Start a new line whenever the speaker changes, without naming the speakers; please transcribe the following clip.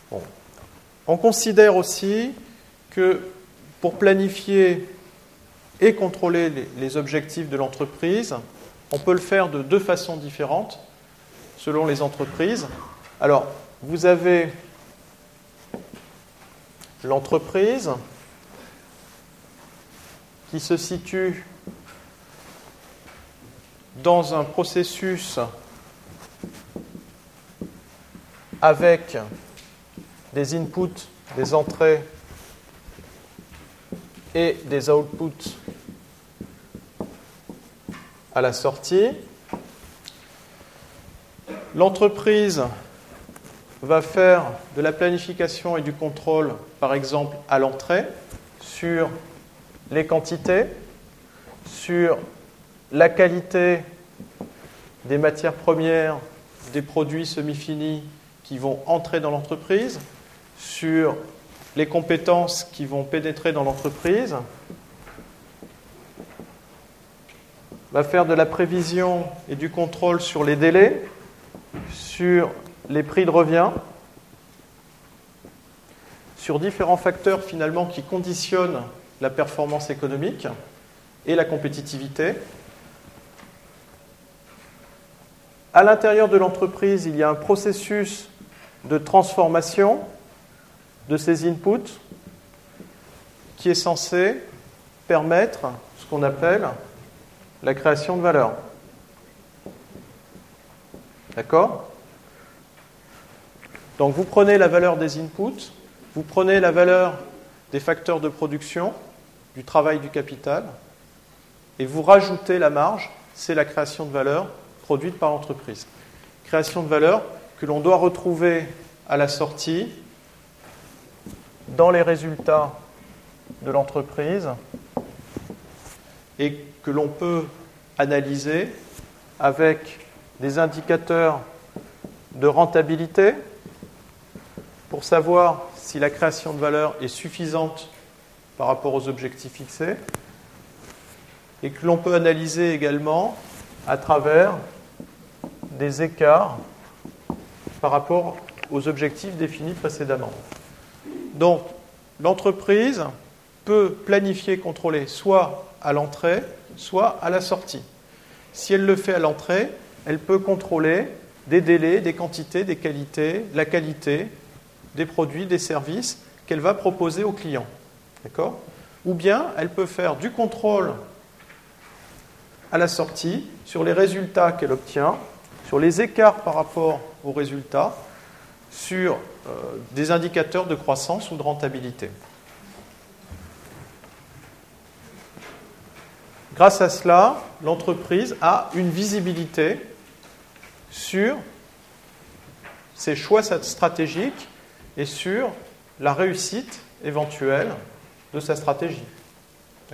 Bon. On considère aussi que pour planifier et contrôler les objectifs de l'entreprise, on peut le faire de deux façons différentes selon les entreprises. Alors, vous avez l'entreprise qui se situe dans un processus avec des inputs, des entrées et des outputs à la sortie. L'entreprise va faire de la planification et du contrôle, par exemple, à l'entrée, sur les quantités, sur la qualité des matières premières, des produits semi-finis qui vont entrer dans l'entreprise, sur les compétences qui vont pénétrer dans l'entreprise, va faire de la prévision et du contrôle sur les délais, sur les prix de revient, sur différents facteurs finalement qui conditionnent la performance économique et la compétitivité. À l'intérieur de l'entreprise, il y a un processus de transformation de ces inputs qui est censé permettre ce qu'on appelle la création de valeur. D'accord ? Donc vous prenez la valeur des inputs, vous prenez la valeur des facteurs de production, du travail du capital, et vous rajoutez la marge, c'est la création de valeur produite par l'entreprise. Création de valeur que l'on doit retrouver à la sortie dans les résultats de l'entreprise et que l'on peut analyser avec des indicateurs de rentabilité pour savoir si la création de valeur est suffisante par rapport aux objectifs fixés et que l'on peut analyser également à travers des écarts par rapport aux objectifs définis précédemment. Donc, l'entreprise peut planifier et contrôler soit à l'entrée, soit à la sortie. Si elle le fait à l'entrée, elle peut contrôler des délais, des quantités, des qualités, la qualité des produits, des services qu'elle va proposer aux clients. D'accord ? Ou bien, elle peut faire du contrôle à la sortie sur les résultats qu'elle obtient, sur les écarts par rapport aux résultats, sur des indicateurs de croissance ou de rentabilité. Grâce à cela, l'entreprise a une visibilité sur ses choix stratégiques et sur la réussite éventuelle de sa stratégie. D'accord ?